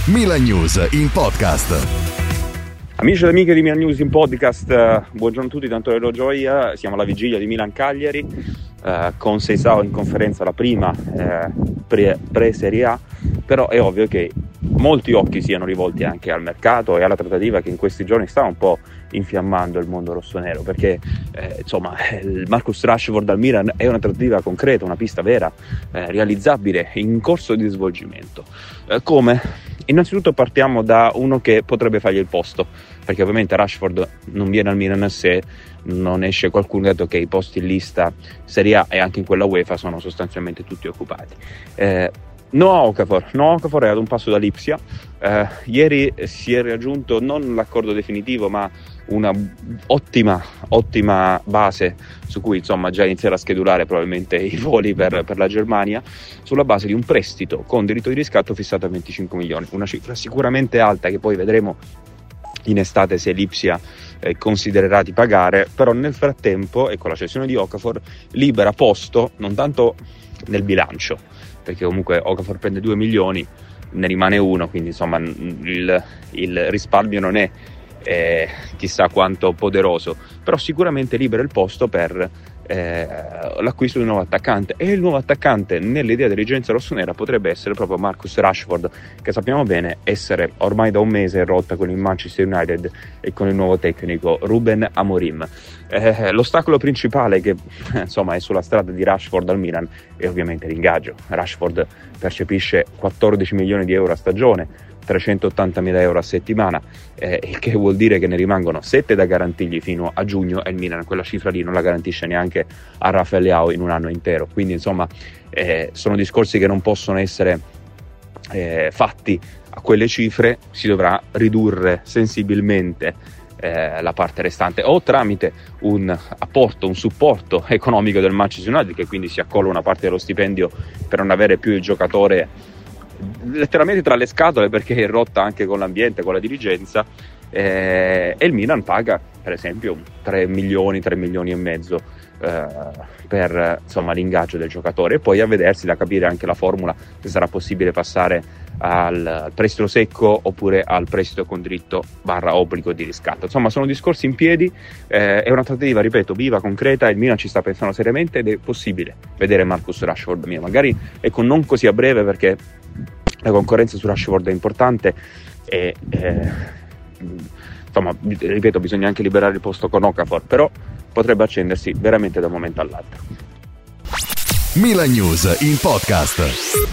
Milan News in podcast. Amici ed amiche di Milan News in podcast, buongiorno a tutti, tanto Lelo Gioia, siamo alla vigilia di Milan-Cagliari, con Seisao in conferenza, la prima pre-Serie A, però è ovvio che molti occhi siano rivolti anche al mercato e alla trattativa che in questi giorni sta un po' infiammando il mondo rossonero, perché il Marcus Rashford al Milan è una trattativa concreta, una pista vera, realizzabile, in corso di svolgimento. Come? Innanzitutto partiamo da uno che potrebbe fargli il posto, perché ovviamente Rashford non viene al Milan se non esce qualcuno, dato che i posti in lista Serie A e anche in quella UEFA sono sostanzialmente tutti occupati. Noah Okafor è ad un passo da Lipsia. Ieri si è raggiunto non l'accordo definitivo, ma una ottima base su cui già inizierà a schedulare probabilmente i voli per la Germania, sulla base di un prestito con diritto di riscatto fissato a 25 milioni, una cifra sicuramente alta che poi vedremo in estate se Lipsia considererà di pagare, però nel frattempo, con la cessione di Okafor, libera posto non tanto nel bilancio, perché comunque Okafor prende 2 milioni, ne rimane uno, quindi il risparmio non è chissà quanto poderoso, però sicuramente libera il posto per l'acquisto di un nuovo attaccante, e il nuovo attaccante nell'idea della dirigenza rossonera potrebbe essere proprio Marcus Rashford, che sappiamo bene essere ormai da un mese in rotta con il Manchester United e con il nuovo tecnico Ruben Amorim. L'ostacolo principale che è sulla strada di Rashford al Milan è ovviamente l'ingaggio. Rashford percepisce 14 milioni di euro a stagione, 380.000 euro a settimana, il che vuol dire che ne rimangono 7 da garantirgli fino a giugno, e il Milan quella cifra lì non la garantisce neanche a Rafael Leao in un anno intero. Quindi sono discorsi che non possono essere fatti a quelle cifre. Si dovrà ridurre sensibilmente la parte restante, o tramite un apporto, un supporto economico del Manchester United, che quindi si accolla una parte dello stipendio per non avere più il giocatore letteralmente tra le scatole, perché è rotta anche con l'ambiente, con la dirigenza, e il Milan paga per esempio 3 milioni e mezzo per l'ingaggio del giocatore, e poi a vedersi, da capire anche la formula, se sarà possibile passare al prestito secco oppure al prestito con diritto / obbligo di riscatto. Sono discorsi in piedi, è una trattativa, ripeto, viva, concreta. Il Milan ci sta pensando seriamente ed è possibile vedere Marcus Rashford magari non così a breve, perché la concorrenza su Rashford è importante e ripeto, bisogna anche liberare il posto con Okafor, però potrebbe accendersi veramente da un momento all'altro. Milan News in podcast.